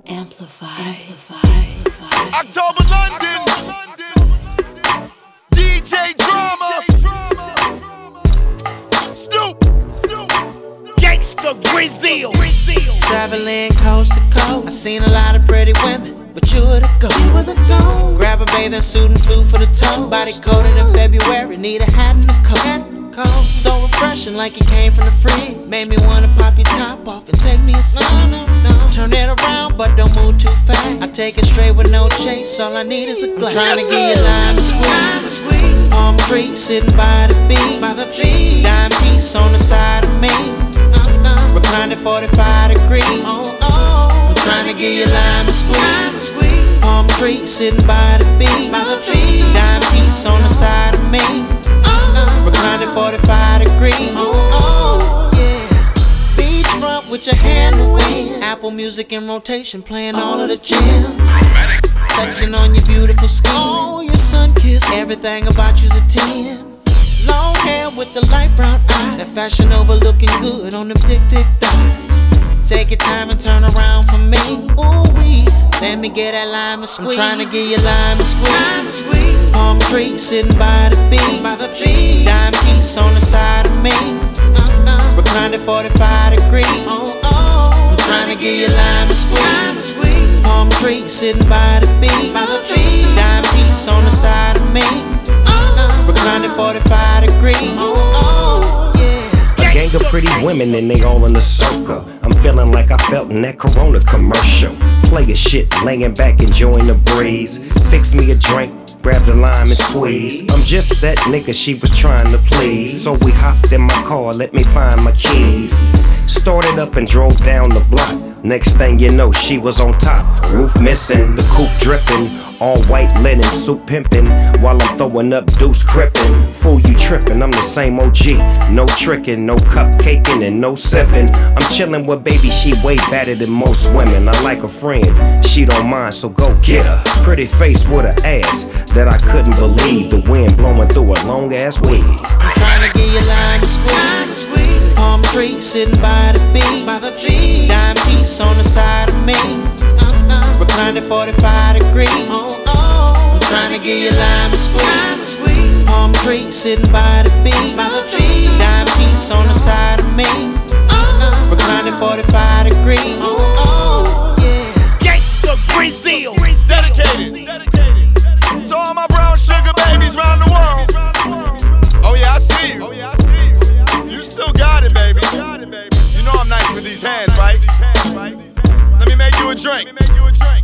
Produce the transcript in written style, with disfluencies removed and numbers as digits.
Amplify. October London. DJ Drama. Snoop. Gangsta Brazil. Traveling coast to coast, I seen a lot of pretty women, but you were the go. Grab a bathing suit and flew for the toe. Body coated in February, need a hat and a coat. So refreshing, like it came from the fridge. Made me wanna pop your top off and take me a sip. Turn it around, but don't move too fast. I take it straight with no chase, all I need is a glass. Trying to get you lime and squeeze. Palm tree sitting by the beach. Dime piece on the side of me. Reclined at 45 degrees. I'm trying to get you lime and squeeze. Palm tree sitting by the beach. Dime piece on the side of me. Reclined at 45 degrees. Beachfront with your hand in the wind. Apple Music in rotation, playing all of the jams. Touching on your beautiful skin. Oh, your sun kiss. Everything about you's a 10. Long hair with the light brown eyes. That fashion over looking good on them thick thighs. Take your time and turn around for me. Ooh wee, let me get that lime and squeeze. I'm trying to get you lime and squeeze. Palm tree sitting by the beach. Dime piece on the side of me. Reclined at 45 degrees. I'm trying to get you lime and squeeze. Palm tree sitting by the beach. Dime piece on the side of me. Reclined at 45 degrees. A gang of pretty women and they all in a circle. I'm feeling like I felt in that Corona commercial. Player shit, laying back enjoying the breeze. Fix me a drink, grab the lime and squeezed. I'm just that nigga she was trying to please. So we hopped in my car, let me find my keys. Started up and drove down the block. Next thing you know, she was on top. Roof missing, the coupe dripping. All white linen, suit pimping. While I'm throwing up deuce crippin'. Fool, you trippin', I'm the same OG. No trickin', no cupcaking, and no sippin'. I'm chillin' with baby, she way better than most women. I like a friend, she don't mind, so go get her. Pretty face with an ass that I couldn't believe. The wind blowing through a long ass weed. I'm trying to get you lime and squeeze. Palm tree sitting by the beach. Dime piece on the side of me. Reclined at 45 degrees. I'm trying to get you lime and squeeze. Palm tree sitting by the beach. Dime piece on the side of me. Reclined at 45 degrees. Gangsta Brazil. Dedicated to all my brown sugar babies around the world. Oh yeah, I see you. You still got it, baby. You know I'm nice with these hands, right? Let me make you a drink.